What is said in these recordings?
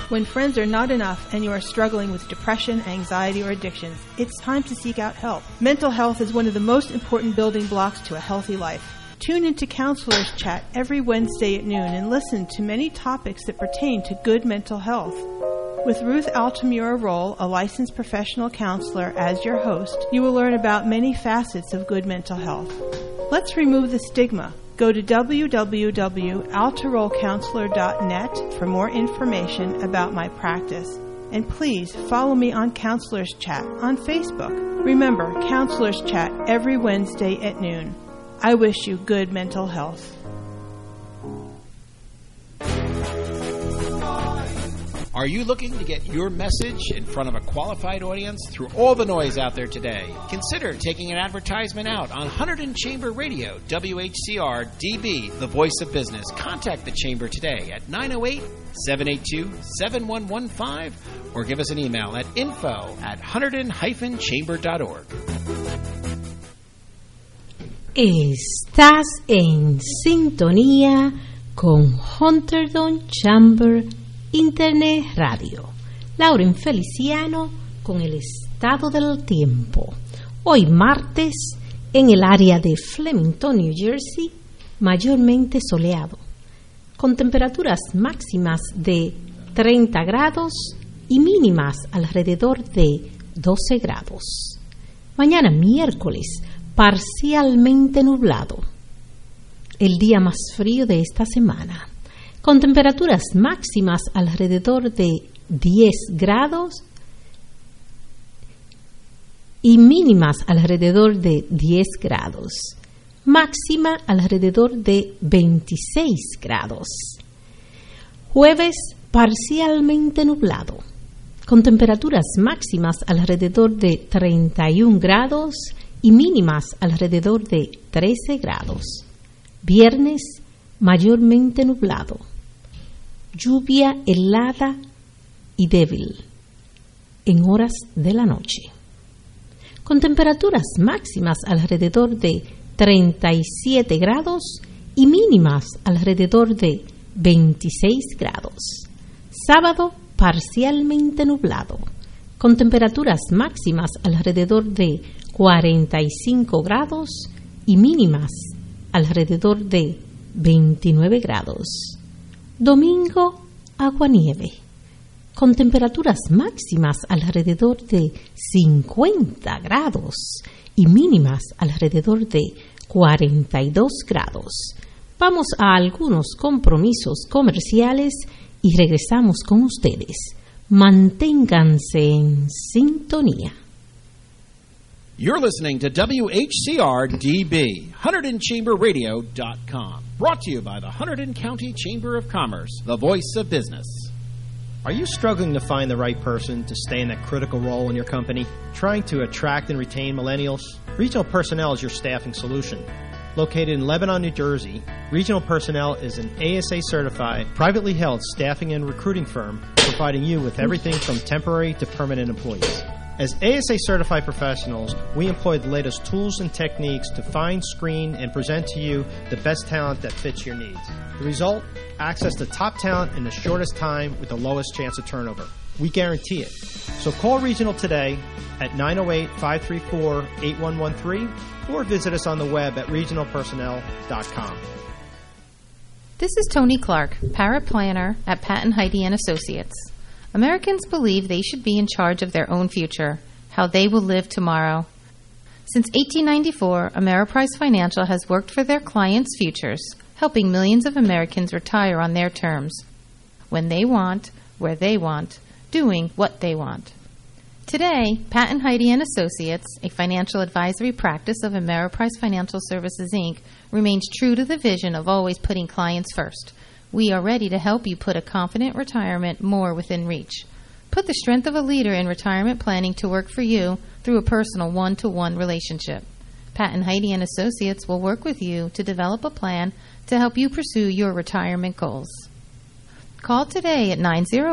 When friends are not enough and you are struggling with depression, anxiety, or addictions, it's time to seek out help. Mental health is one of the most important building blocks to a healthy life. Tune into Counselors Chat every Wednesday at noon and listen to many topics that pertain to good mental health. With Ruth Altamura Roll, a licensed professional counselor, as your host, you will learn about many facets of good mental health. Let's remove the stigma. Go to www.altarollcounselor.net for more information about my practice. And please follow me on Counselors Chat on Facebook. Remember, Counselors Chat every Wednesday at noon. I wish you good mental health. Are you looking to get your message in front of a qualified audience through all the noise out there today? Consider taking an advertisement out on Hunterdon Chamber Radio, WHCR DB, the voice of business. Contact the Chamber today at 908-782-7115 or give us an email at info@hunterdon-chamber.org. Estás en sintonía con Hunterdon Chamber Internet Radio. Lauren Feliciano con el estado del tiempo. Hoy martes, en el área de Flemington, New Jersey, mayormente soleado, con temperaturas máximas de 30 grados y mínimas alrededor de 12 grados. Mañana miércoles, parcialmente nublado, el día más frío de esta semana, con temperaturas máximas alrededor de 10 grados y mínimas alrededor de 10 grados, máxima alrededor de 26 grados. Jueves parcialmente nublado, con temperaturas máximas alrededor de 31 grados y mínimas alrededor de 13 grados. Viernes mayormente nublado, lluvia helada y débil en horas de la noche, con temperaturas máximas alrededor de 37 grados y mínimas alrededor de 26 grados. Sábado parcialmente nublado, con temperaturas máximas alrededor de 45 grados y mínimas alrededor de 29 grados. Domingo, aguanieve, con temperaturas máximas alrededor de 50 grados y mínimas alrededor de 42 grados. Vamos a algunos compromisos comerciales y regresamos con ustedes. Manténganse en sintonía. You're listening to WHCR-DB, HunterdonChamberRadio.com. Brought to you by the Hunterdon County Chamber of Commerce, the voice of business. Are you struggling to find the right person to stay in that critical role in your company? Trying to attract and retain millennials? Regional Personnel is your staffing solution. Located in Lebanon, New Jersey, Regional Personnel is an ASA-certified, privately held staffing and recruiting firm providing you with everything from temporary to permanent employees. As ASA-certified professionals, we employ the latest tools and techniques to find, screen, and present to you the best talent that fits your needs. The result? Access to top talent in the shortest time with the lowest chance of turnover. We guarantee it. So call Regional today at 908-534-8113 or visit us on the web at regionalpersonnel.com. This is Tony Clark, paraplanner at Patton Heide & Associates. Americans believe they should be in charge of their own future, how they will live tomorrow. Since 1894, Ameriprise Financial has worked for their clients' futures, helping millions of Americans retire on their terms, when they want, where they want, doing what they want. Today, Patton Heide & Associates, a financial advisory practice of Ameriprise Financial Services, Inc., remains true to the vision of always putting clients first. We are ready to help you put a confident retirement more within reach. Put the strength of a leader in retirement planning to work for you through a personal one-to-one relationship. Patton Heide & Associates will work with you to develop a plan to help you pursue your retirement goals. Call today at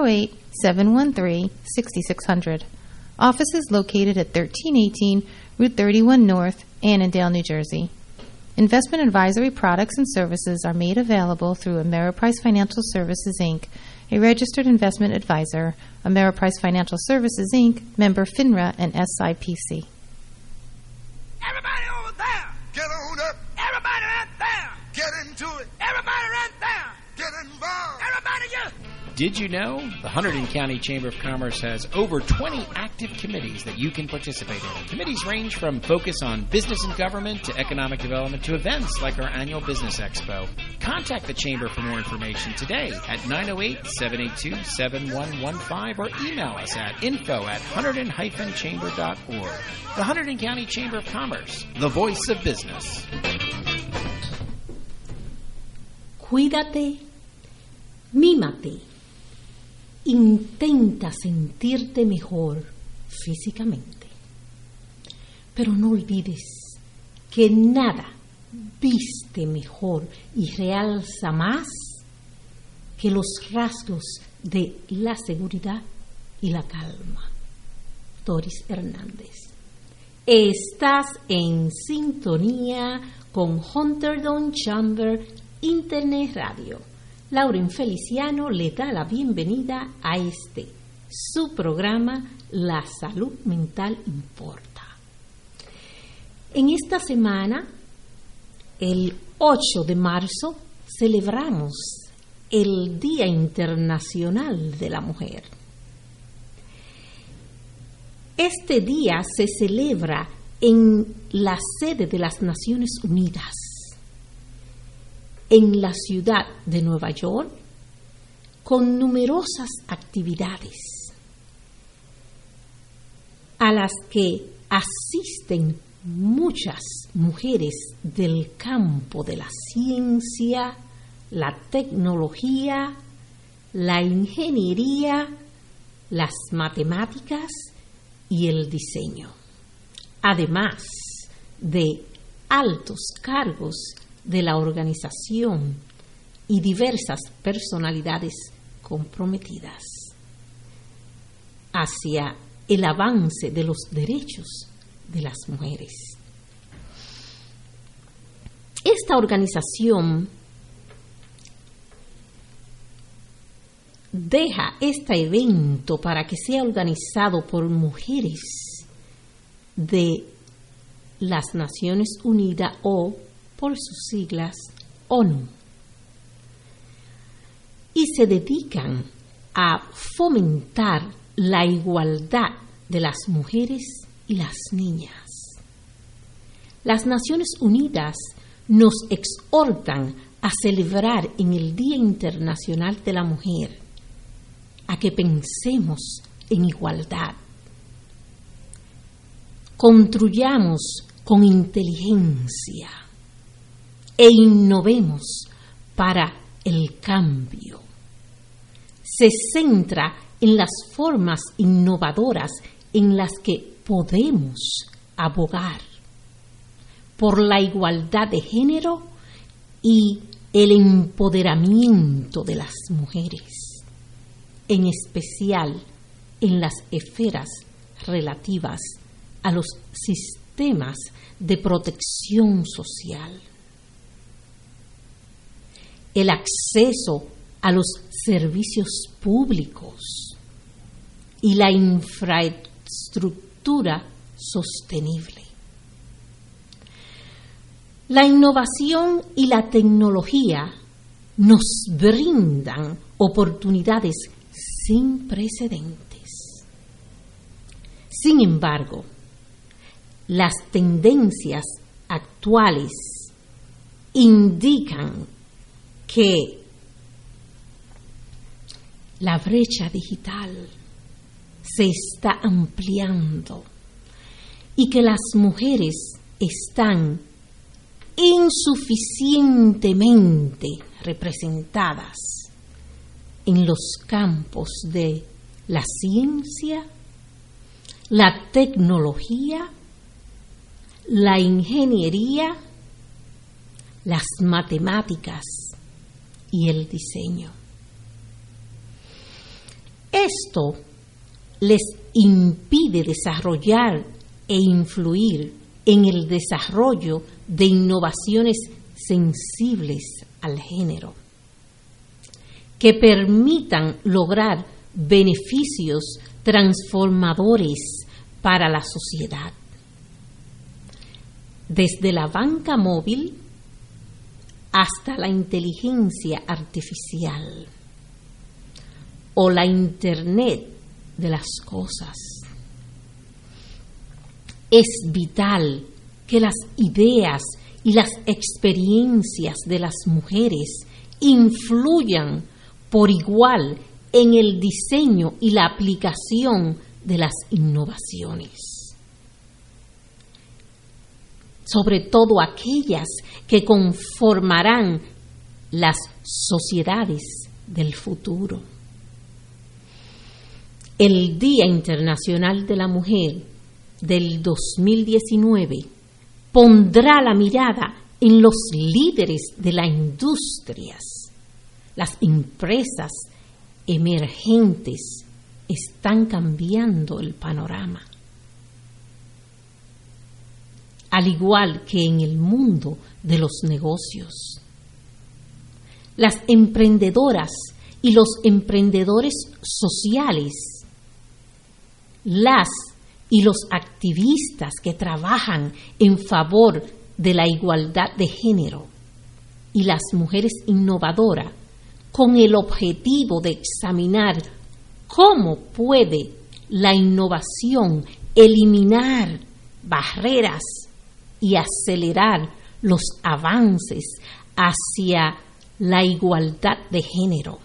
908-713-6600. Office is located at 1318 Route 31 North, Annandale, New Jersey. Investment advisory products and services are made available through Ameriprise Financial Services, Inc., a registered investment advisor. Ameriprise Financial Services, Inc., member FINRA and SIPC. Everybody over there, get on up. Everybody right there, get into it. Everybody right there, get involved. Everybody just... Did you know the Hunterdon County Chamber of Commerce has over 20 active committees that you can participate in? Committees range from focus on business and government to economic development to events like our annual Business Expo. Contact the Chamber for more information today at 908-782-7115 or email us at info@hunterdon-chamber.org. The Hunterdon County Chamber of Commerce, the voice of business. Cuídate, mímate. Intenta sentirte mejor físicamente, pero no olvides que nada viste mejor y realza más que los rasgos de la seguridad y la calma. Doris Hernández. Estás en sintonía con Hunterdon Chamber Internet Radio. Lauren Feliciano le da la bienvenida a su programa La Salud Mental Importa. En esta semana, el 8 de marzo, celebramos el Día Internacional de la Mujer. Este día se celebra en la sede de las Naciones Unidas, en la ciudad de Nueva York, con numerosas actividades a las que asisten muchas mujeres del campo de la ciencia, la tecnología, la ingeniería, las matemáticas y el diseño, además de altos cargos de la organización y diversas personalidades comprometidas hacia el avance de los derechos de las mujeres. Esta organización deja este evento para que sea organizado por mujeres de las Naciones Unidas o, por sus siglas, ONU, y se dedican a fomentar la igualdad de las mujeres y las niñas. Las Naciones Unidas nos exhortan a celebrar en el Día Internacional de la Mujer, a que pensemos en igualdad, construyamos con inteligencia e innovemos para el cambio. Se centra en las formas innovadoras en las que podemos abogar por la igualdad de género y el empoderamiento de las mujeres, en especial en las esferas relativas a los sistemas de protección social. El acceso a los servicios públicos y la infraestructura sostenible. La innovación y la tecnología nos brindan oportunidades sin precedentes. Sin embargo, las tendencias actuales indican que la brecha digital se está ampliando y que las mujeres están insuficientemente representadas en los campos de la ciencia, la tecnología, la ingeniería, las matemáticas y el diseño. Esto les impide desarrollar e influir en el desarrollo de innovaciones sensibles al género, que permitan lograr beneficios transformadores para la sociedad, desde la banca móvil hasta la inteligencia artificial o la Internet de las cosas. Es vital que las ideas y las experiencias de las mujeres influyan por igual en el diseño y la aplicación de las innovaciones, sobre todo aquellas que conformarán las sociedades del futuro. El Día Internacional de la Mujer del 2019 pondrá la mirada en los líderes de las industrias. Las empresas emergentes están cambiando el panorama, al igual que en el mundo de los negocios. Las emprendedoras y los emprendedores sociales, las y los activistas que trabajan en favor de la igualdad de género y las mujeres innovadoras, con el objetivo de examinar cómo puede la innovación eliminar barreras y acelerar los avances hacia la igualdad de género,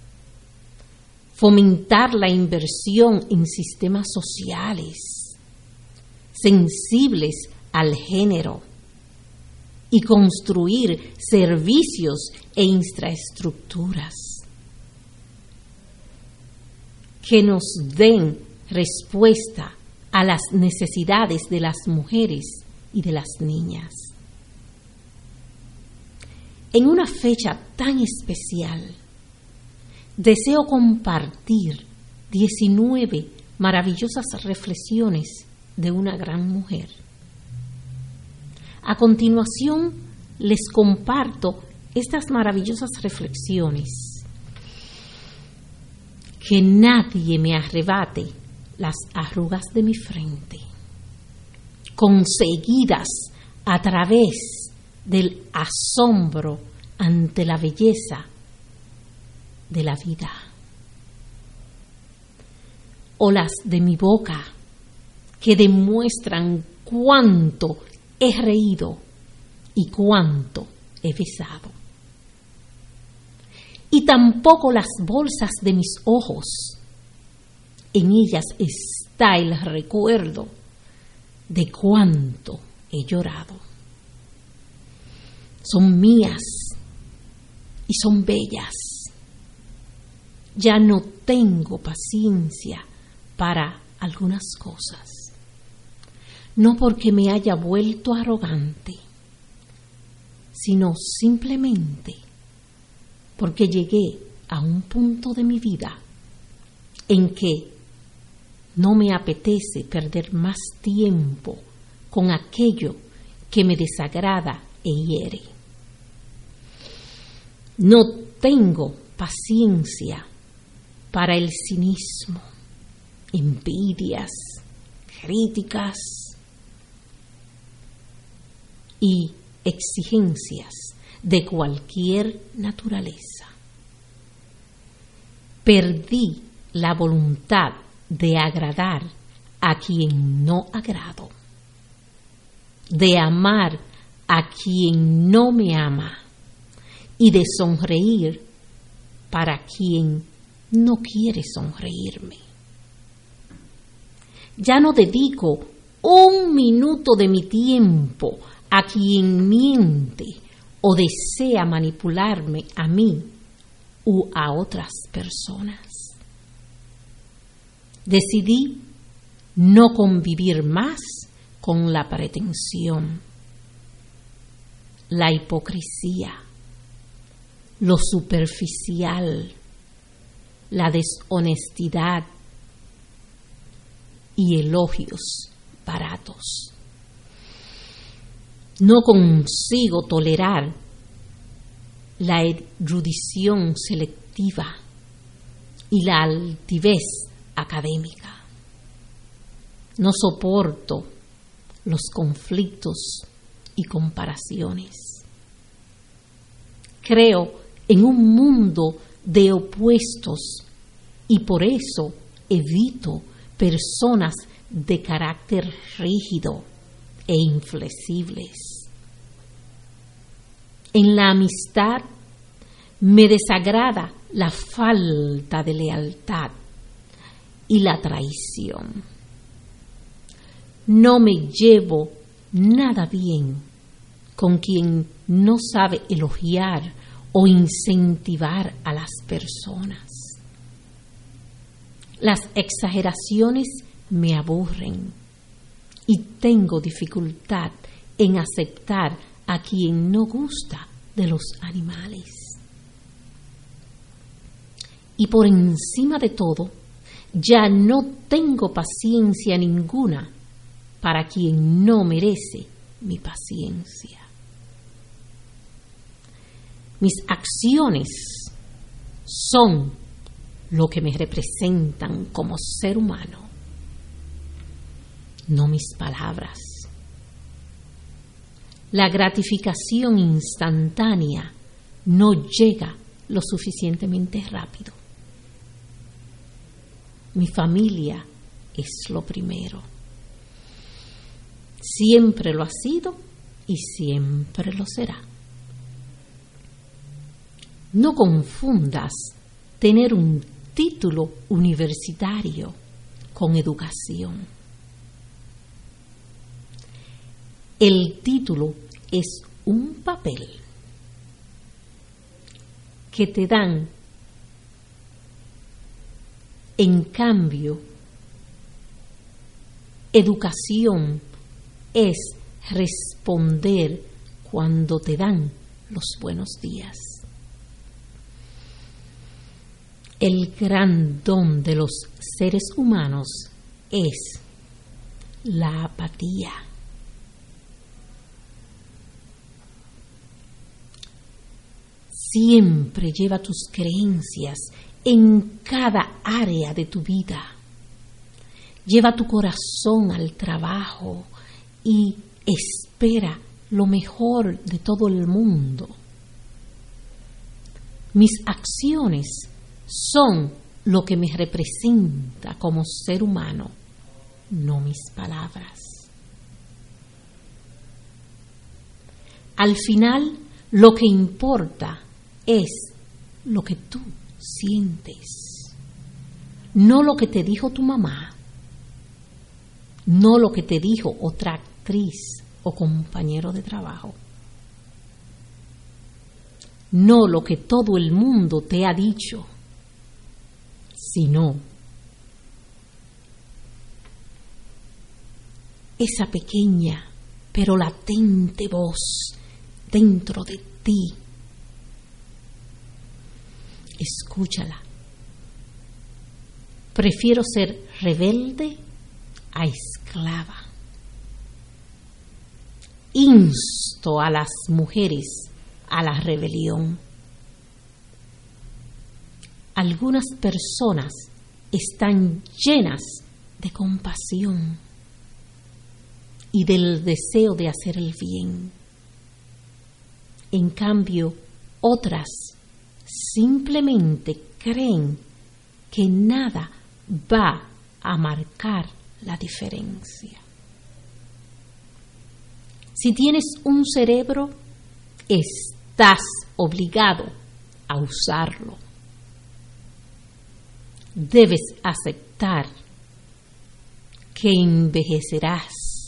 fomentar la inversión en sistemas sociales sensibles al género y construir servicios e infraestructuras que nos den respuesta a las necesidades de las mujeres y de las niñas. En una fecha tan especial, deseo compartir 19 maravillosas reflexiones de una gran mujer. A continuación, les comparto estas maravillosas reflexiones. Que nadie me arrebate las arrugas de mi frente, conseguidas a través del asombro ante la belleza de la vida. O las de mi boca, que demuestran cuánto he reído y cuánto he besado. Y tampoco las bolsas de mis ojos. En ellas está el recuerdo de cuánto he llorado. Son mías y son bellas. Ya no tengo paciencia para algunas cosas. No porque me haya vuelto arrogante, sino simplemente porque llegué a un punto de mi vida en que no me apetece perder más tiempo con aquello que me desagrada e hiere. No tengo paciencia para el cinismo, envidias, críticas y exigencias de cualquier naturaleza. Perdí la voluntad de agradar a quien no agrado, de amar a quien no me ama y de sonreír para quien no quiere sonreírme. Ya no dedico un minuto de mi tiempo a quien miente o desea manipularme a mí u a otras personas. Decidí no convivir más con la pretensión, la hipocresía, lo superficial, la deshonestidad y elogios baratos. No consigo tolerar la erudición selectiva y la altivez académica. No soporto los conflictos y comparaciones. Creo en un mundo de opuestos y por eso evito personas de carácter rígido e inflexibles. En la amistad me desagrada la falta de lealtad y la traición. No me llevo nada bien con quien no sabe elogiar o incentivar a las personas. Las exageraciones me aburren y tengo dificultad en aceptar a quien no gusta de los animales. Y por encima de todo, ya no tengo paciencia ninguna para quien no merece mi paciencia. Mis acciones son lo que me representan como ser humano, no mis palabras. La gratificación instantánea no llega lo suficientemente rápido. Mi familia es lo primero. Siempre lo ha sido y siempre lo será. No confundas tener un título universitario con educación. El título es un papel que te dan. En cambio, educación es responder cuando te dan los buenos días. El gran don de los seres humanos es la apatía. Siempre lleva tus creencias en cada área de tu vida. Lleva tu corazón al trabajo y espera lo mejor de todo el mundo. Mis acciones son lo que me representa como ser humano, no mis palabras. Al final, lo que importa es lo que tú sientes, no lo que te dijo tu mamá, no lo que te dijo otra actriz o compañero de trabajo, no lo que todo el mundo te ha dicho, sino esa pequeña pero latente voz dentro de ti. Escúchala. Prefiero ser rebelde a esclava. Insto a las mujeres a la rebelión. Algunas personas están llenas de compasión y del deseo de hacer el bien. En cambio, otras simplemente creen que nada va a marcar la diferencia. Si tienes un cerebro, estás obligado a usarlo. Debes aceptar que envejecerás.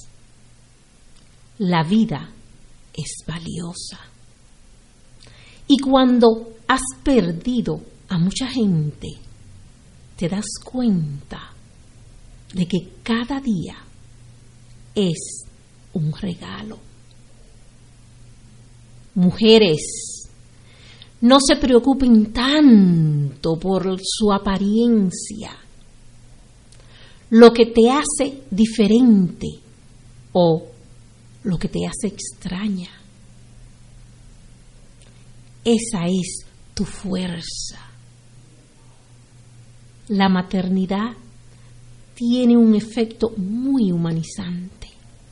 La vida es valiosa. Y cuando has perdido a mucha gente, te das cuenta de que cada día es un regalo. Mujeres, no se preocupen tanto por su apariencia. Lo que te hace diferente o lo que te hace extraña. Esa es tu fuerza. La maternidad tiene un efecto muy humanizante.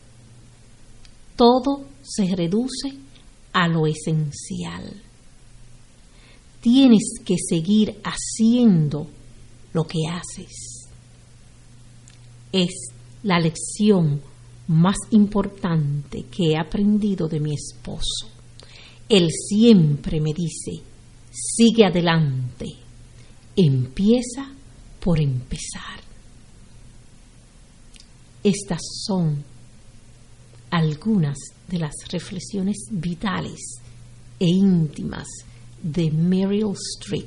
Todo se reduce a lo esencial. Tienes que seguir haciendo lo que haces. Es la lección más importante que he aprendido de mi esposo. Él siempre me dice, sigue adelante, empieza por empezar. Estas son algunas de las reflexiones vitales e íntimas de Meryl Streep,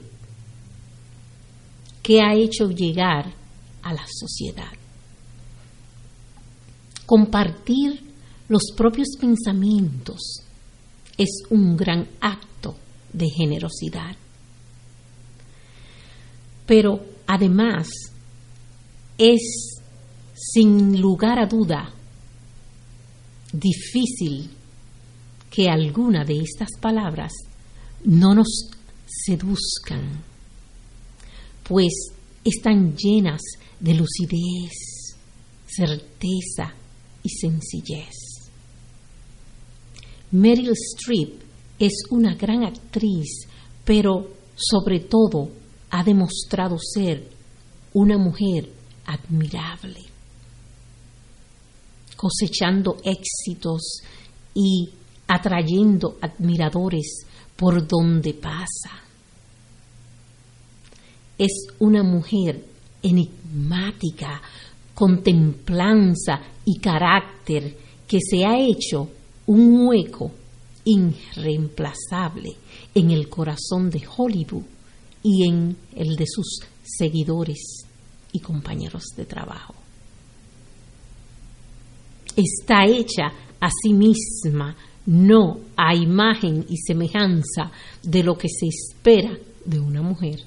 que ha hecho llegar a la sociedad. Compartir los propios pensamientos es un gran acto de generosidad. Pero además es, sin lugar a duda, difícil que alguna de estas palabras no nos seduzcan, pues están llenas de lucidez, certeza y sencillez. Meryl Streep es una gran actriz, pero sobre todo ha demostrado ser una mujer admirable, cosechando éxitos y atrayendo admiradores por donde pasa. Es una mujer enigmática, con templanza y carácter, que se ha hecho un hueco irreemplazable en el corazón de Hollywood y en el de sus seguidores y compañeros de trabajo. Está hecha a sí misma, no a imagen y semejanza de lo que se espera de una mujer.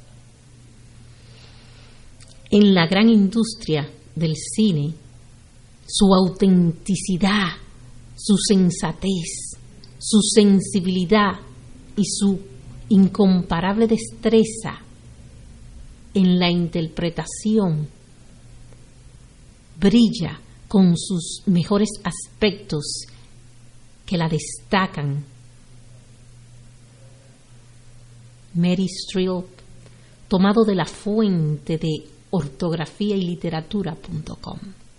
En la gran industria del cine, su autenticidad, su sensatez, su sensibilidad y su incomparable destreza en la interpretación brilla con sus mejores aspectos que la destacan. Meryl Streep, tomado de la fuente de ortografía y literatura.com.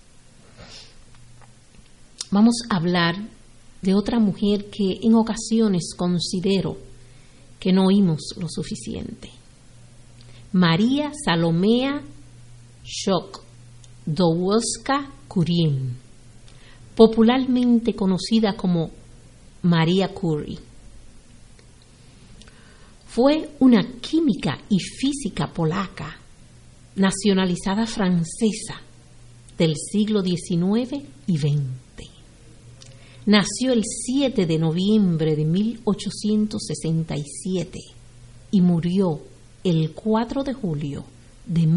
Vamos a hablar de otra mujer que en ocasiones considero que no oímos lo suficiente. María Salomea Skłodowska-Curie, popularmente conocida como María Curie. Fue una química y física polaca, nacionalizada francesa del siglo XIX y XX. Nació el 7 de noviembre de 1867 y murió el 4 de julio de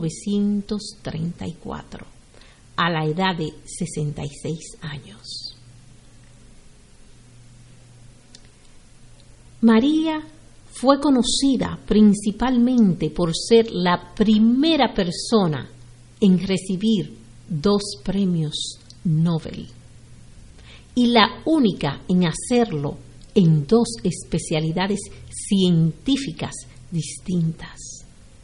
1934, a la edad de 66 años. María fue conocida principalmente por ser la primera persona en recibir 2 premios Nobel y la única en hacerlo en 2 especialidades científicas distintas: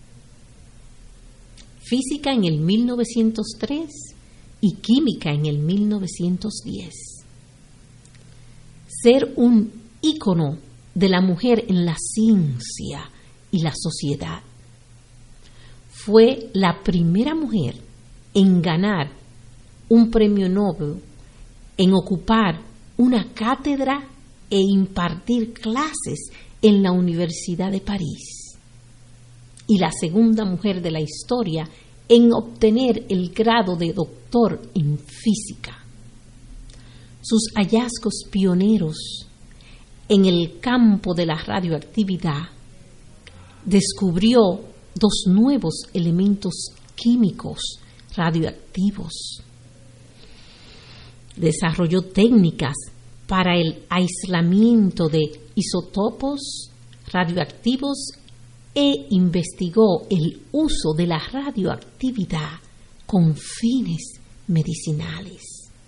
física en el 1903 y química en el 1910. Ser un ícono de la mujer en la ciencia y la sociedad. Fue la primera mujer en ganar un premio Nobel, en ocupar una cátedra e impartir clases en la Universidad de París, y la segunda mujer de la historia en obtener el grado de doctor en física. Sus hallazgos pioneros en el campo de la radioactividad, descubrió 2 nuevos elementos químicos radioactivos. desarrolló técnicas para el aislamiento de isótopos radioactivos e investigó el uso de la radioactividad con fines medicinales.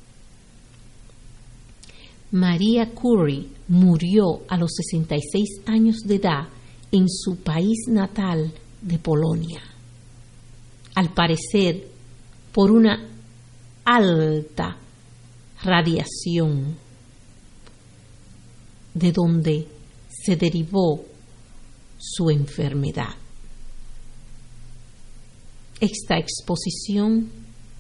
Maria Curie murió a los 66 años de edad en su país natal de Polonia, al parecer por una alta radiación, de donde se derivó su enfermedad. Esta exposición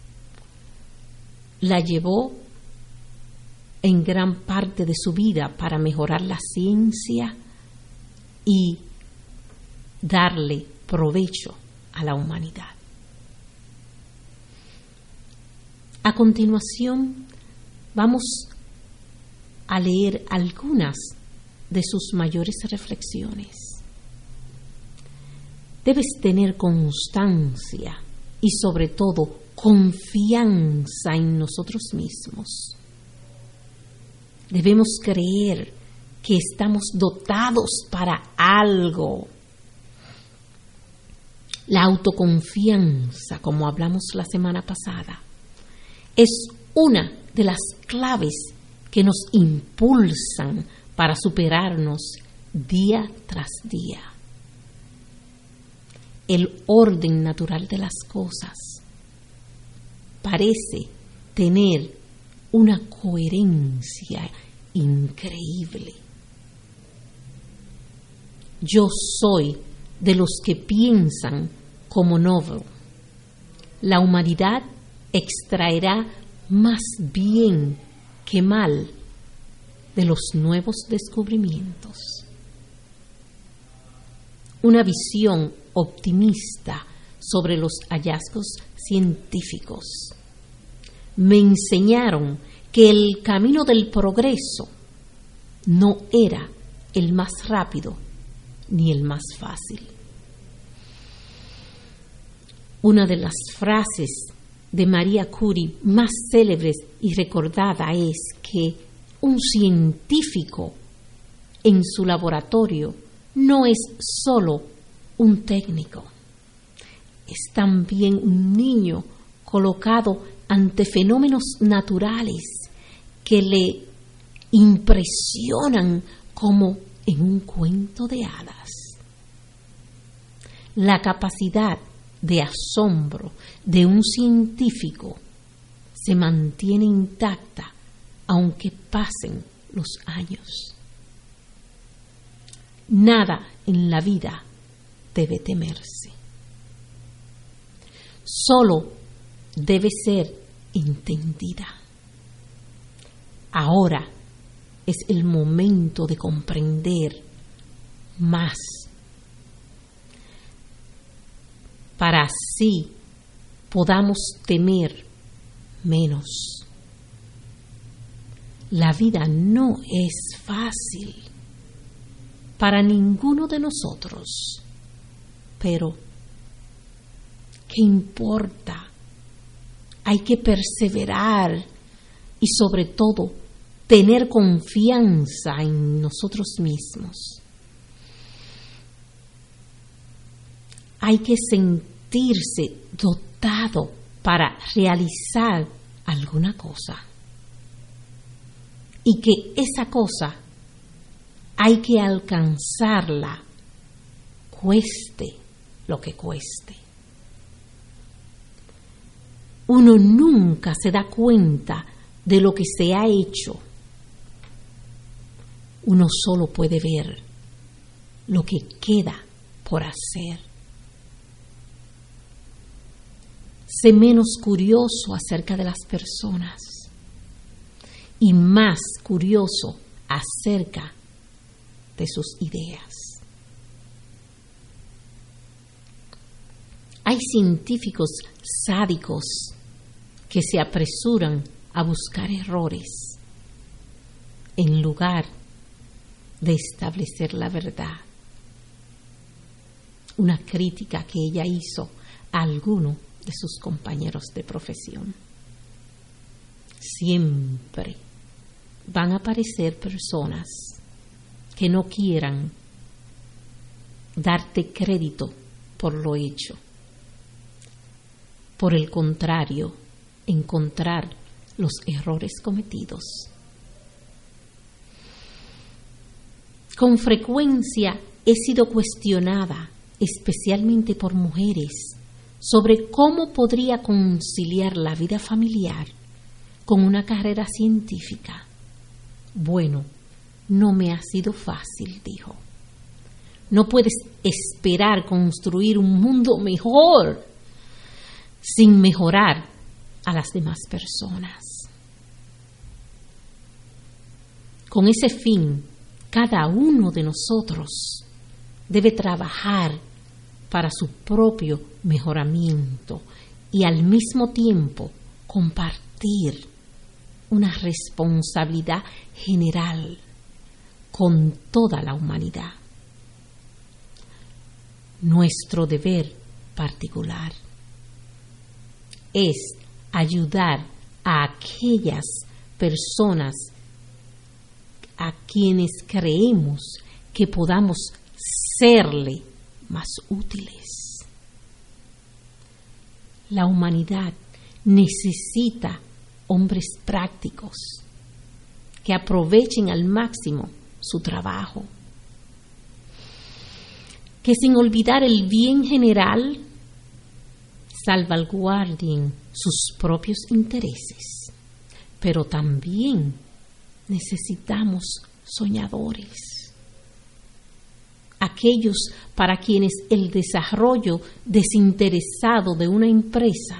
la llevó en gran parte de su vida para mejorar la ciencia y darle provecho a la humanidad. A continuación, vamos a leer algunas de sus mayores reflexiones. Debes tener constancia y sobre todo confianza en nosotros mismos. Debemos creer que estamos dotados para algo. La autoconfianza, como hablamos la semana pasada, es una de las claves que nos impulsan para superarnos día tras día. El orden natural de las cosas parece tener una coherencia increíble. Yo soy de los que piensan como Nobel. La humanidad extraerá más bien que mal de los nuevos descubrimientos. Una visión optimista sobre los hallazgos científicos. Me enseñaron que el camino del progreso no era el más rápido ni el más fácil. Una de las frases de Maria Curie más célebres y recordada es que un científico en su laboratorio no es solo un técnico, es también un niño colocado ante fenómenos naturales que le impresionan como en un cuento de hadas. La capacidad de asombro de un científico se mantiene intacta aunque pasen los años. Nada en la vida debe temerse. Solo debe ser entendida. Ahora es el momento de comprender más, para así podamos temer menos. La vida no es fácil para ninguno de nosotros, pero ¿qué importa? Hay que perseverar y sobre todo tener confianza en nosotros mismos. Hay que sentirse dotado para realizar alguna cosa. Y que esa cosa hay que alcanzarla, cueste lo que cueste. Uno nunca se da cuenta de lo que se ha hecho. Uno solo puede ver lo que queda por hacer. Sé menos curioso acerca de las personas y más curioso acerca de sus ideas. Hay científicos sádicos que se apresuran a buscar errores en lugar de establecer la verdad. Una crítica que ella hizo a alguno de sus compañeros de profesión. Siempre van a aparecer personas que no quieran darte crédito por lo hecho. Por el contrario, encontrar los errores cometidos. Con frecuencia he sido cuestionada, especialmente por mujeres, sobre cómo podría conciliar la vida familiar con una carrera científica. Bueno, no me ha sido fácil, dijo. No puedes esperar construir un mundo mejor sin mejorar a las demás personas. Con ese fin, cada uno de nosotros debe trabajar para su propio mejoramiento y al mismo tiempo compartir una responsabilidad general con toda la humanidad. Nuestro deber particular es ayudar a aquellas personas a quienes creemos que podamos serle más útiles. La humanidad necesita hombres prácticos que aprovechen al máximo su trabajo, que sin olvidar el bien general salvaguarden sus propios intereses, pero también necesitamos soñadores, aquellos para quienes el desarrollo desinteresado de una empresa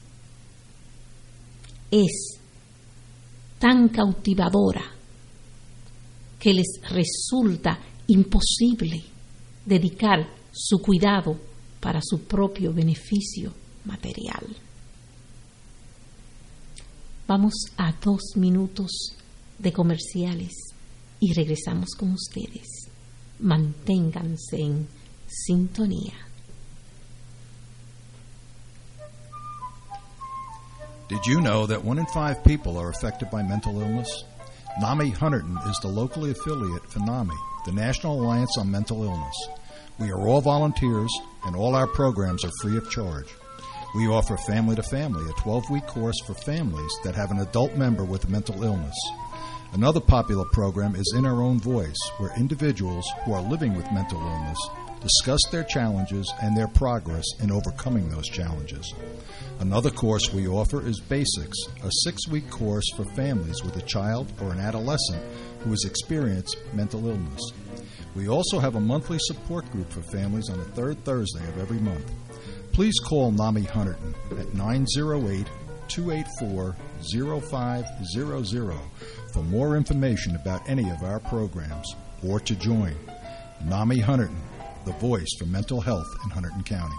es tan cautivadora que les resulta imposible dedicar su cuidado para su propio beneficio material. Vamos a 2 minutos de comerciales y regresamos con ustedes. Manténganse en sintonía. Did you know that 1 in 5 people are affected by mental illness? NAMI Hunterdon is the locally affiliate for NAMI, the National Alliance on Mental Illness. We are all volunteers, and all our programs are free of charge. We offer Family to Family, a 12-week course for families that have an adult member with a mental illness. Another popular program is In Our Own Voice, where individuals who are living with mental illness discuss their challenges and their progress in overcoming those challenges. Another course we offer is Basics, a 6-week course for families with a child or an adolescent who has experienced mental illness. We also have a monthly support group for families on the 3rd Thursday of every month. Please call NAMI Hunterdon at 908-284-0500 for more information about any of our programs or to join. NAMI Hunterdon, the voice for mental health in Hunterdon County.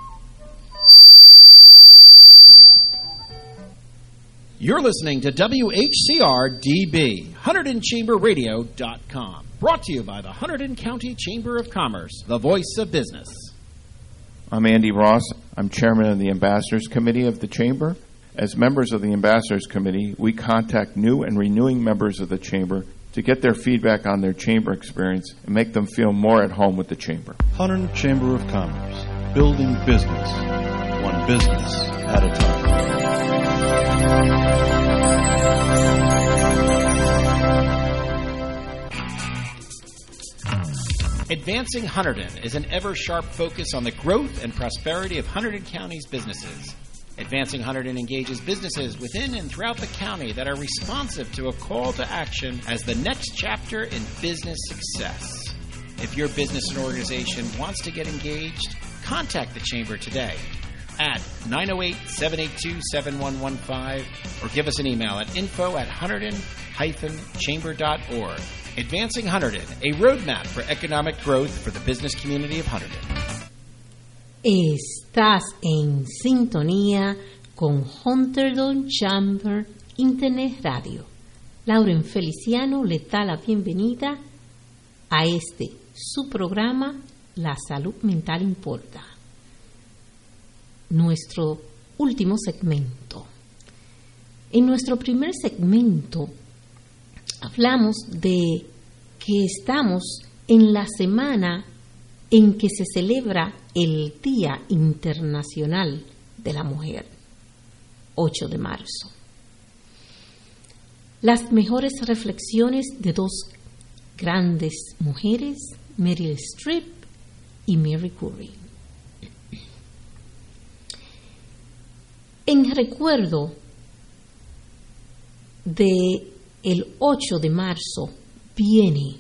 You're listening to WHCR-DB, HunterdonChamberRadio.com. Brought to you by the Hunterdon County Chamber of Commerce, the voice of business. I'm Andy Ross. I'm chairman of the Ambassadors Committee of the Chamber. As members of the Ambassadors Committee, we contact new and renewing members of the Chamber to get their feedback on their Chamber experience and make them feel more at home with the Chamber. Hunterdon Chamber of Commerce, building business, one business at a time. Advancing Hunterdon is an ever-sharp focus on the growth and prosperity of Hunterdon County's businesses. Advancing Hunterdon engages businesses within and throughout the county that are responsive to a call to action as the next chapter in business success. If your business and organization wants to get engaged, contact the Chamber today at 908-782-7115 or give us an email at info@hunterdon-chamber.org. Advancing Hunterdon, a roadmap for economic growth for the business community of Hunterdon. Estás en sintonía con Hunterdon Chamber Internet Radio. Lauren Feliciano le da la bienvenida a su programa La Salud Mental Importa. Nuestro último segmento. En nuestro primer segmento hablamos de que estamos en la semana en que se celebra el Día Internacional de la Mujer, 8 de marzo. Las mejores reflexiones de dos grandes mujeres, Meryl Streep y Mary Curie. En recuerdo de el 8 de marzo viene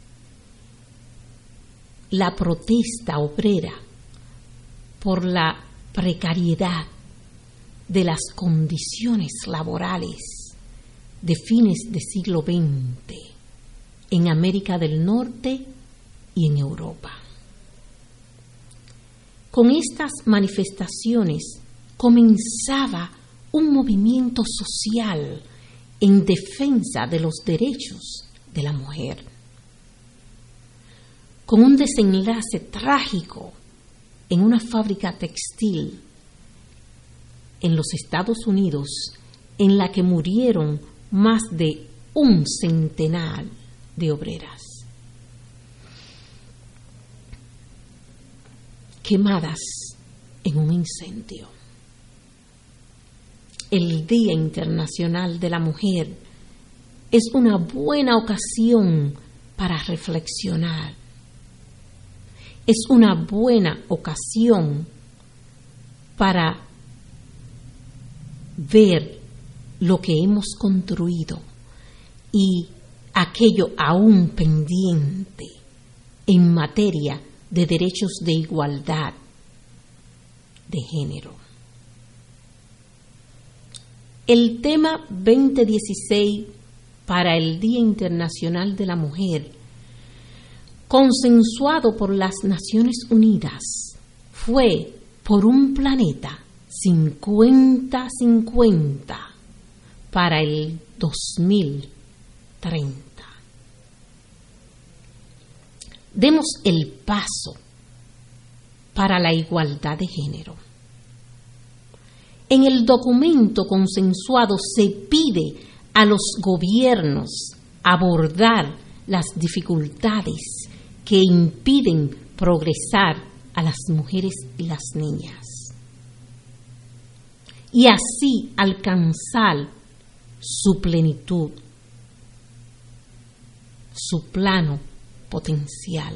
la protesta obrera por la precariedad de las condiciones laborales de fines del siglo XX en América del Norte y en Europa. Con estas manifestaciones comenzaba un movimiento social en defensa de los derechos de la mujer, con un desenlace trágico en una fábrica textil en los Estados Unidos, en la que murieron más de 100 de obreras, quemadas en un incendio. El Día Internacional de la Mujer es una buena ocasión para reflexionar. Es una buena ocasión para ver lo que hemos construido y aquello aún pendiente en materia de derechos de igualdad de género. El tema 2016 para el Día Internacional de la Mujer, consensuado por las Naciones Unidas, fue por un planeta 50-50 para el 2030. Demos el paso para la igualdad de género. En el documento consensuado se pide a los gobiernos abordar las dificultades que impiden progresar a las mujeres y las niñas, y así alcanzar su plenitud, su plano potencial.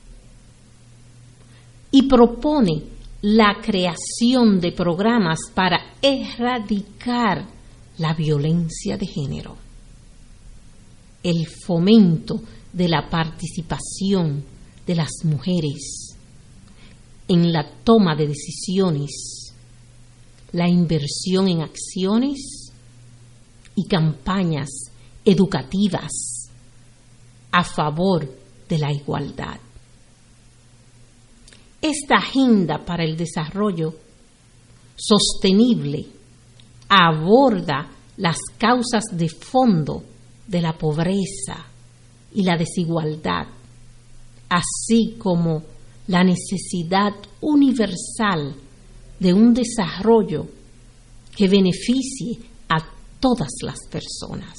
Y propone la creación de programas para erradicar la violencia de género, el fomento de la participación de las mujeres en la toma de decisiones, la inversión en acciones y campañas educativas a favor de la igualdad. Esta agenda para el desarrollo sostenible aborda las causas de fondo de la pobreza y la desigualdad, así como la necesidad universal de un desarrollo que beneficie a todas las personas.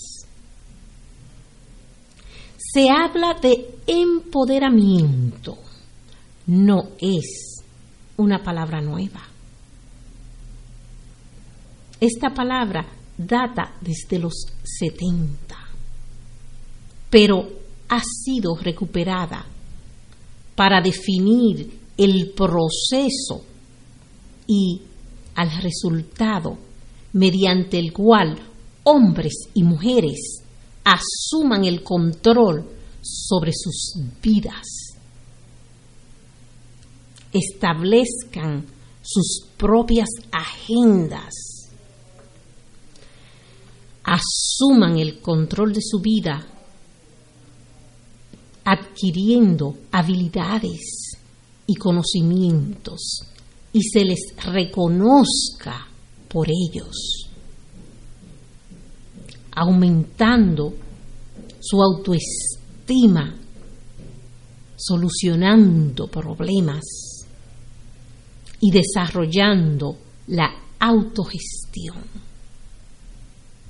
Se habla de empoderamiento. No es una palabra nueva. Esta palabra data desde los 70, pero ha sido recuperada para definir el proceso y al resultado mediante el cual hombres y mujeres asuman el control sobre sus vidas, establezcan sus propias agendas, asuman el control de su vida, adquiriendo habilidades y conocimientos, y se les reconozca por ellos, aumentando su autoestima, solucionando problemas y desarrollando la autogestión.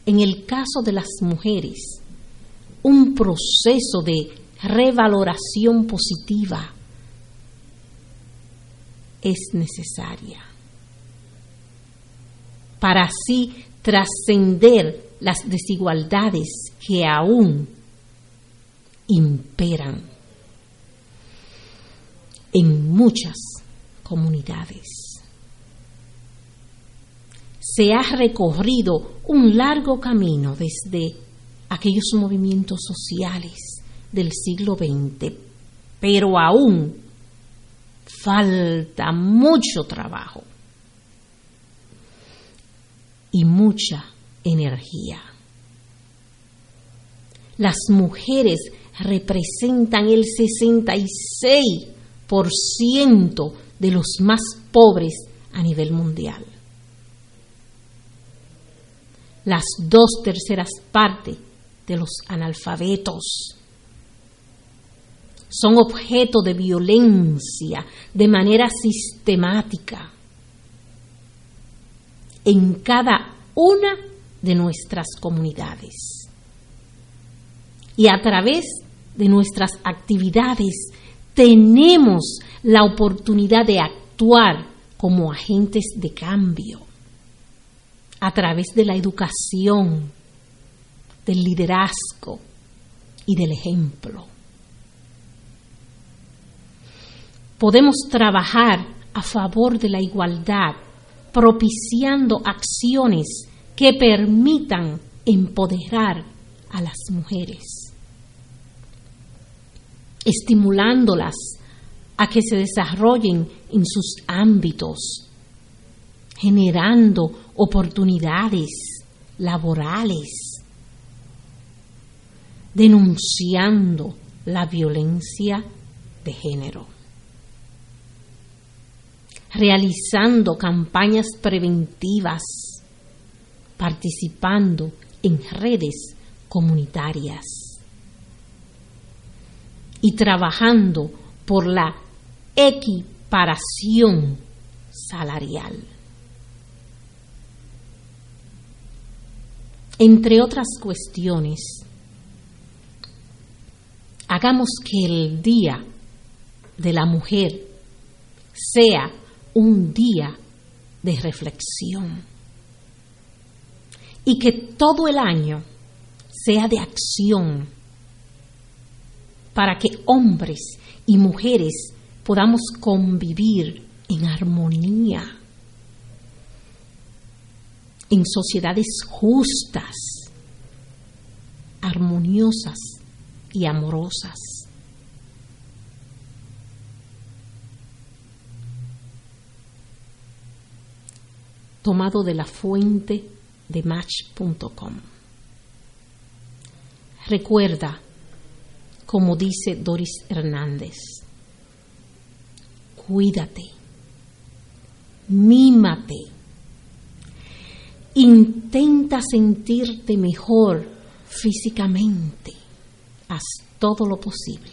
en el caso de las mujeres, un proceso de revaloración positiva es necesaria para así trascender las desigualdades que aún imperan en muchas comunidades. Se ha recorrido un largo camino desde aquellos movimientos sociales del siglo XX, pero aún falta mucho trabajo y mucha energía. Las mujeres representan el 66% de los más pobres a nivel mundial. Las 2/3 partes de los analfabetos son objeto de violencia de manera sistemática en cada una de nuestras comunidades. Y a través de nuestras actividades tenemos la oportunidad de actuar como agentes de cambio a través de la educación, del liderazgo y del ejemplo. Podemos trabajar a favor de la igualdad, propiciando acciones que permitan empoderar a las mujeres, estimulándolas a que se desarrollen en sus ámbitos, generando oportunidades laborales, denunciando la violencia de género, realizando campañas preventivas, participando en redes comunitarias y trabajando por la equiparación salarial. Entre otras cuestiones, hagamos que el Día de la Mujer sea un día de reflexión y que todo el año sea de acción para que hombres y mujeres podamos convivir en armonía, en sociedades justas, armoniosas y amorosas. Tomado de la fuente de Match.com. Recuerda, como dice Doris Hernández, cuídate, mímate, intenta sentirte mejor físicamente, haz todo lo posible.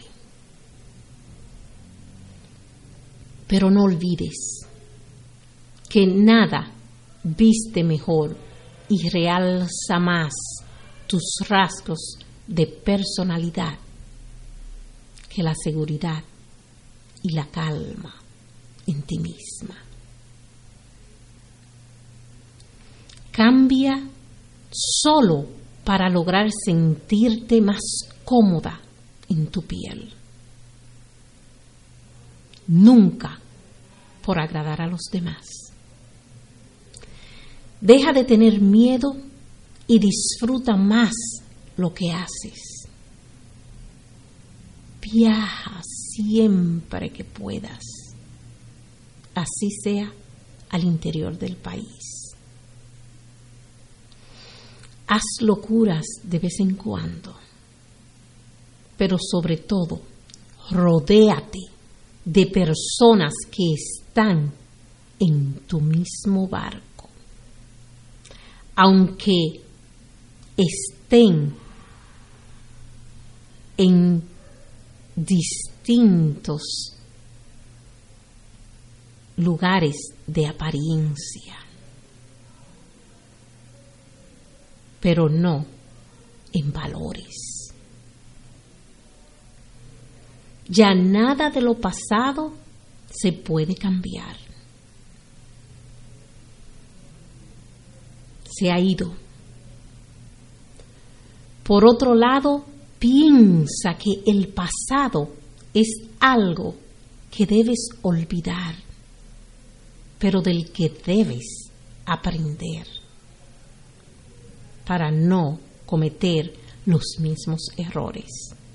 Pero no olvides que nada viste mejor y realza más tus rasgos de personalidad que la seguridad y la calma en ti misma. Cambia solo para lograr sentirte más cómoda en tu piel. Nunca por agradar a los demás. Deja de tener miedo y disfruta más lo que haces. Viaja siempre que puedas, así sea al interior del país. Haz locuras de vez en cuando, pero sobre todo, rodéate de personas que están en tu mismo barco. Aunque estén en distintos lugares de apariencia. pero no en valores. Ya nada de lo pasado se puede cambiar. Se ha ido. Por otro lado, piensa que el pasado es algo que debes olvidar, pero del que debes aprender para no cometer los mismos errores.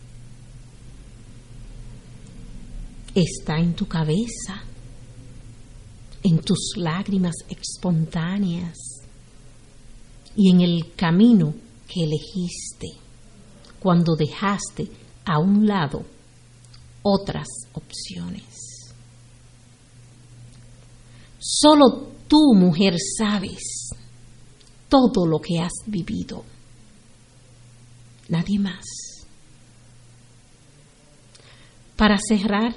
Está en tu cabeza, en tus lágrimas espontáneas y en el camino que elegiste cuando dejaste a un lado otras opciones. Solo tú, mujer, sabes todo lo que has vivido. Nadie más. Para cerrar,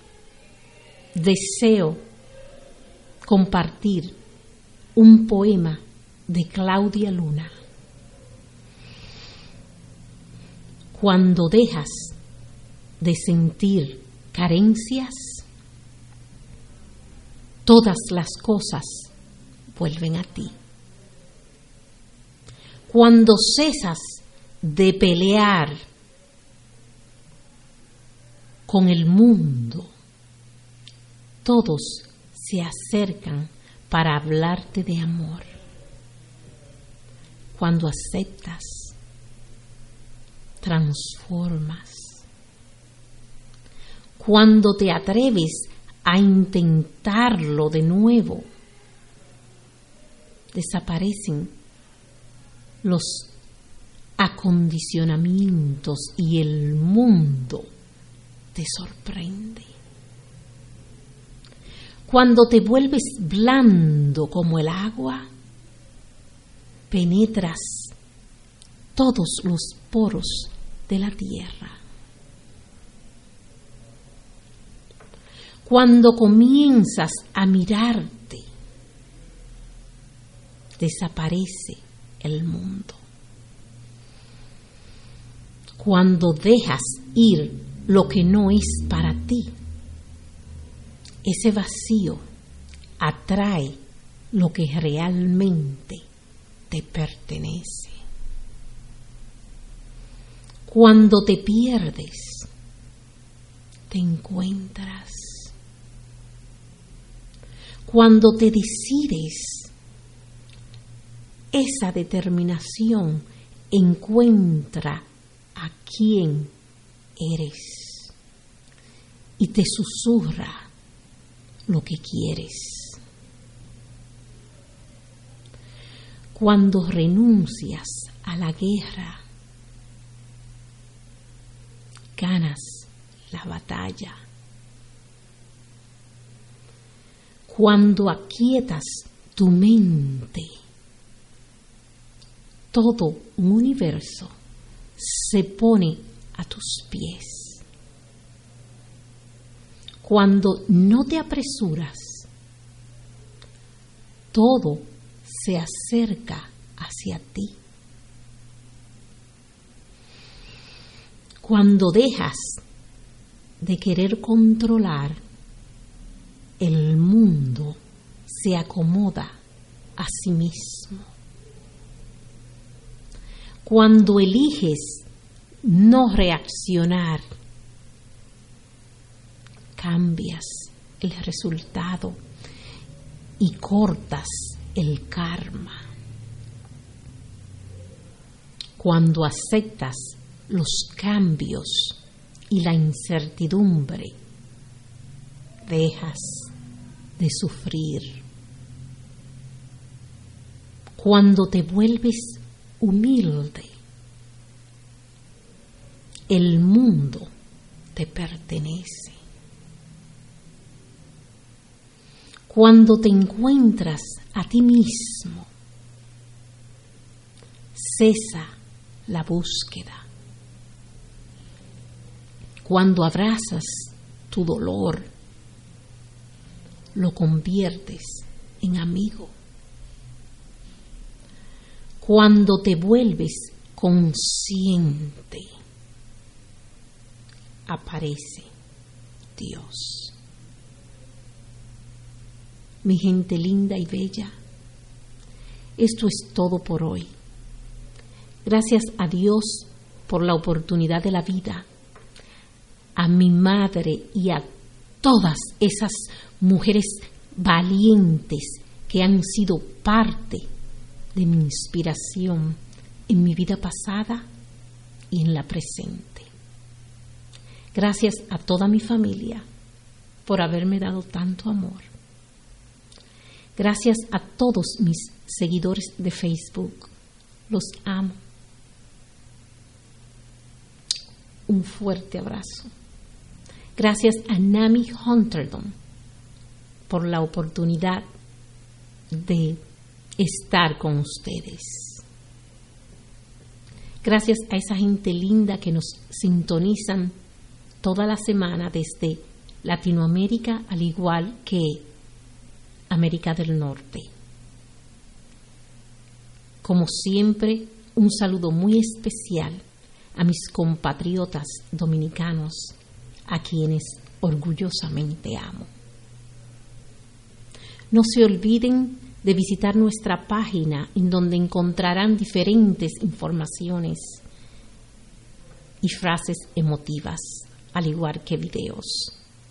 deseo compartir un poema de Claudia Luna. Cuando dejas de sentir carencias, todas las cosas vuelven a ti. Cuando cesas de pelear con el mundo, todos se acercan para hablarte de amor. Cuando aceptas, transformas. Cuando te atreves a intentarlo de nuevo, desaparecen los acondicionamientos y el mundo te sorprende. Cuando te vuelves blando como el agua, penetras todos los poros de la tierra. Cuando comienzas a mirarte, desaparece el mundo. Cuando dejas ir lo que no es para ti, ese vacío atrae lo que realmente te pertenece. Cuando te pierdes, te encuentras. Cuando te decides, esa determinación encuentra a quién eres y te susurra lo que quieres. Cuando renuncias a la guerra, ganas la batalla. Cuando aquietas tu mente, todo un universo se pone a tus pies. Cuando no te apresuras, todo se acerca hacia ti. Cuando dejas de querer controlar, el mundo se acomoda a sí mismo. Cuando eliges no reaccionar, cambias el resultado y cortas el karma. Cuando aceptas los cambios y la incertidumbre, dejas de sufrir. Cuando te vuelves humilde, el mundo te pertenece. Cuando te encuentras a ti mismo, cesa la búsqueda. Cuando abrazas tu dolor, lo conviertes en amigo. Cuando te vuelves consciente, aparece Dios. Mi gente linda y bella, esto es todo por hoy. Gracias a Dios por la oportunidad de la vida, a mi madre y a todas esas mujeres valientes que han sido parte de mi inspiración en mi vida pasada y en la presente. Gracias a toda mi familia por haberme dado tanto amor. Gracias a todos mis seguidores de Facebook. Los amo. Un fuerte abrazo. Gracias a Nami Hunterdon por la oportunidad de estar con ustedes. Gracias a esa gente linda que nos sintonizan toda la semana desde Latinoamérica, al igual que América del Norte. Como siempre, un saludo muy especial a mis compatriotas dominicanos, a quienes orgullosamente amo. No se olviden de visitar nuestra página, en donde encontrarán diferentes informaciones y frases emotivas, al igual que videos.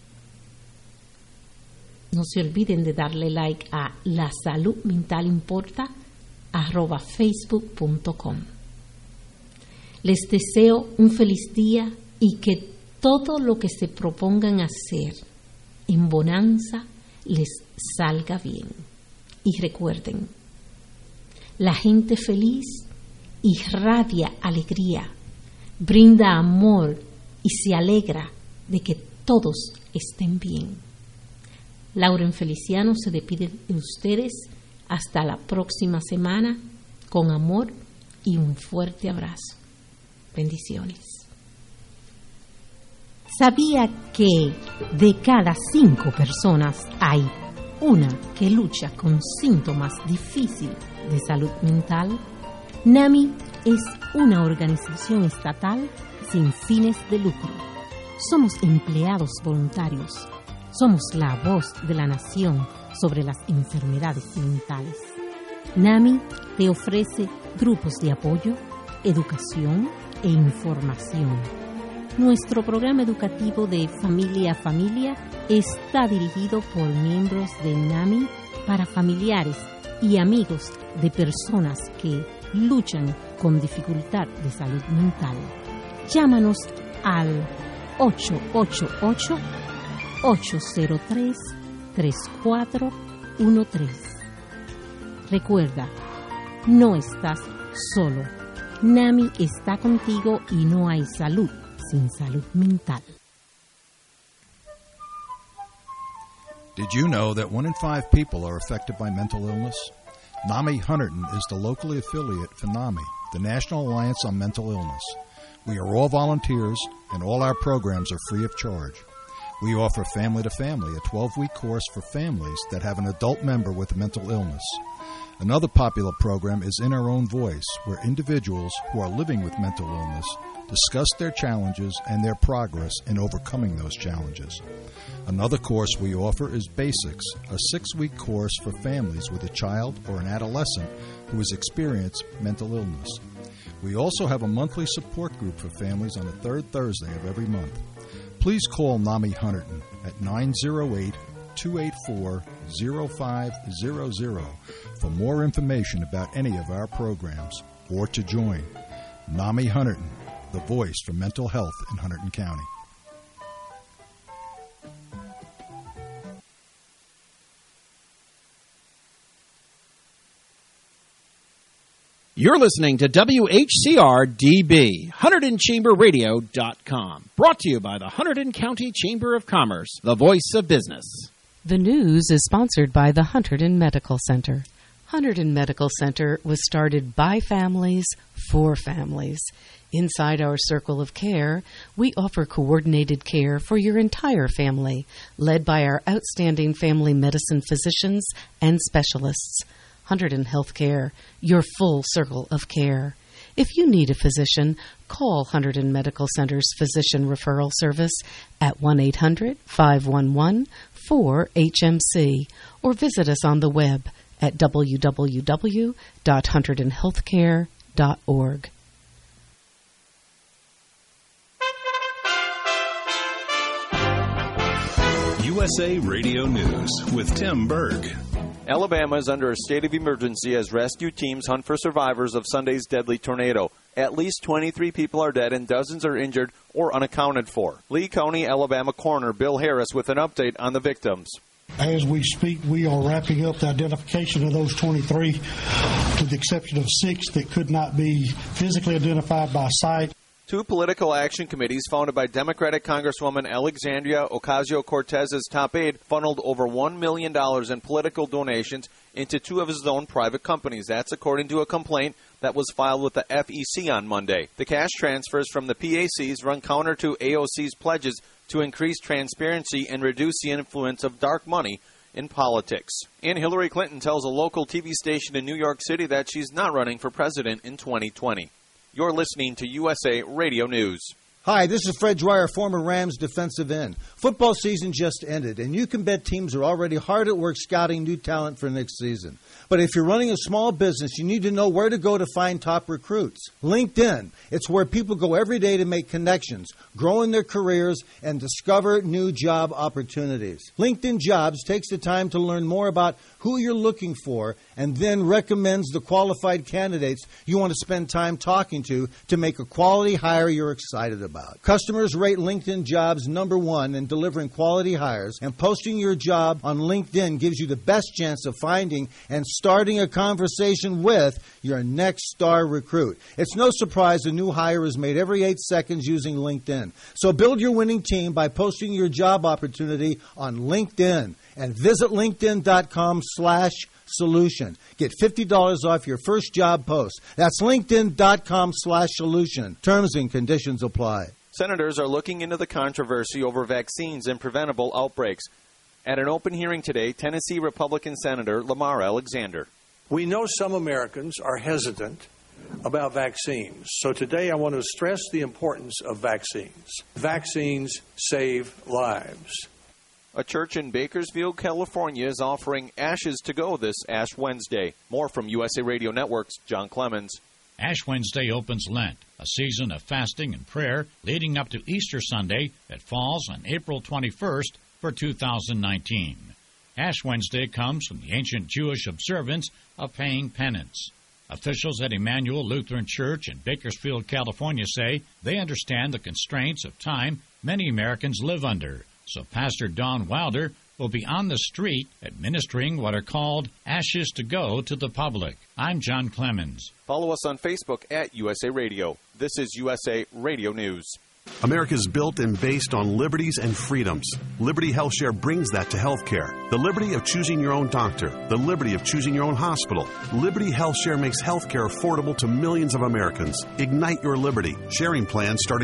No se olviden de darle like a La Salud Mental Importa @facebook.com. Les deseo un feliz día y que todo lo que se propongan hacer en bonanza les salga bien. Y recuerden, la gente feliz irradia alegría, brinda amor y se alegra de que todos estén bien. Lauren Feliciano se despide de ustedes hasta la próxima semana con amor y un fuerte abrazo. Bendiciones. ¿Sabía que de cada 5 personas hay una que lucha con síntomas difíciles de salud mental? NAMI es una organización estatal sin fines de lucro. Somos empleados voluntarios. Somos la voz de la nación sobre las enfermedades mentales. NAMI te ofrece grupos de apoyo, educación e información. Nuestro programa educativo de Familia a Familia está dirigido por miembros de NAMI para familiares y amigos de personas que luchan con dificultad de salud mental. Llámanos al 888-803-3413. Recuerda, no estás solo. NAMI está contigo y no hay salud sin salud mental. Did you know that 1 in 5 people are affected by mental illness? NAMI Hunterdon is the locally affiliate for NAMI, the National Alliance on Mental Illness. We are all volunteers, and all our programs are free of charge. We offer Family to Family, a 12-week course for families that have an adult member with mental illness. Another popular program is In Our Own Voice, where individuals who are living with mental illness discuss their challenges and their progress in overcoming those challenges. Another course we offer is Basics, a 6-week course for families with a child or an adolescent who has experienced mental illness. We also have a monthly support group for families on the 3rd Thursday of every month. Please call NAMI Hunterdon at 908-284-0500 for more information about any of our programs or to join. NAMI Hunterdon, the voice for mental health in Hunterdon County. You're listening to WHCR-DB, HunterdonChamberRadio.com, brought to you by the Hunterdon County Chamber of Commerce, the voice of business. The news is sponsored by the Hunterdon Medical Center. Hunterdon Medical Center was started by families for families. Inside our circle of care, we offer coordinated care for your entire family, led by our outstanding family medicine physicians and specialists. Hunterdon Healthcare, your full circle of care. If you need a physician, call Hunterdon Medical Center's Physician Referral Service at 1-800-511-4HMC or visit us on the web at www.hunterdonhealthcare.org. USA Radio News with Tim Berg. Alabama is under a state of emergency as rescue teams hunt for survivors of Sunday's deadly tornado. At least 23 people are dead and dozens are injured or unaccounted for. Lee County, Alabama Coroner Bill Harris with an update on the victims. As we speak, we are wrapping up the identification of those 23, with the exception of 6 that could not be physically identified by sight. 2 political action committees founded by Democratic Congresswoman Alexandria Ocasio-Cortez's top aide funneled over $1 million in political donations into 2 of his own private companies. That's according to a complaint that was filed with the FEC on Monday. The cash transfers from the PACs run counter to AOC's pledges to increase transparency and reduce the influence of dark money in politics. And Hillary Clinton tells a local TV station in New York City that she's not running for president in 2020. You're listening to USA Radio News. Hi, this is Fred Dwyer, former Rams defensive end. Football season just ended, and you can bet teams are already hard at work scouting new talent for next season. But if you're running a small business, you need to know where to go to find top recruits. LinkedIn. It's where people go every day to make connections, grow in their careers, and discover new job opportunities. LinkedIn Jobs takes the time to learn more about who you're looking for and then recommends the qualified candidates you want to spend time talking to make a quality hire you're excited about. Customers rate LinkedIn Jobs #1 in delivering quality hires, and posting your job on LinkedIn gives you the best chance of finding and starting a conversation with your next star recruit. It's no surprise a new hire is made every 8 seconds using LinkedIn. So build your winning team by posting your job opportunity on LinkedIn and visit linkedin.com/solution. Get $50 off your first job post. That's linkedin.com/solution. Terms and conditions apply. Senators are looking into the controversy over vaccines and preventable outbreaks. At an open hearing today, Tennessee Republican Senator Lamar Alexander. We know some Americans are hesitant about vaccines. So today I want to stress the importance of vaccines. Vaccines save lives. A church in Bakersfield, California is offering Ashes to Go this Ash Wednesday. More from USA Radio Network's John Clemens. Ash Wednesday opens Lent, a season of fasting and prayer leading up to Easter Sunday that falls on April 21st for 2019. Ash Wednesday comes from the ancient Jewish observance of paying penance. Officials at Emmanuel Lutheran Church in Bakersfield, California say they understand the constraints of time many Americans live under. So Pastor Don Wilder will be on the street administering what are called Ashes to Go to the public. I'm John Clemens. Follow us on Facebook at USA Radio. This is USA Radio News. America is built and based on liberties and freedoms. Liberty HealthShare brings that to healthcare. The liberty of choosing your own doctor. The liberty of choosing your own hospital. Liberty HealthShare makes healthcare affordable to millions of Americans. Ignite your liberty. Sharing plans starting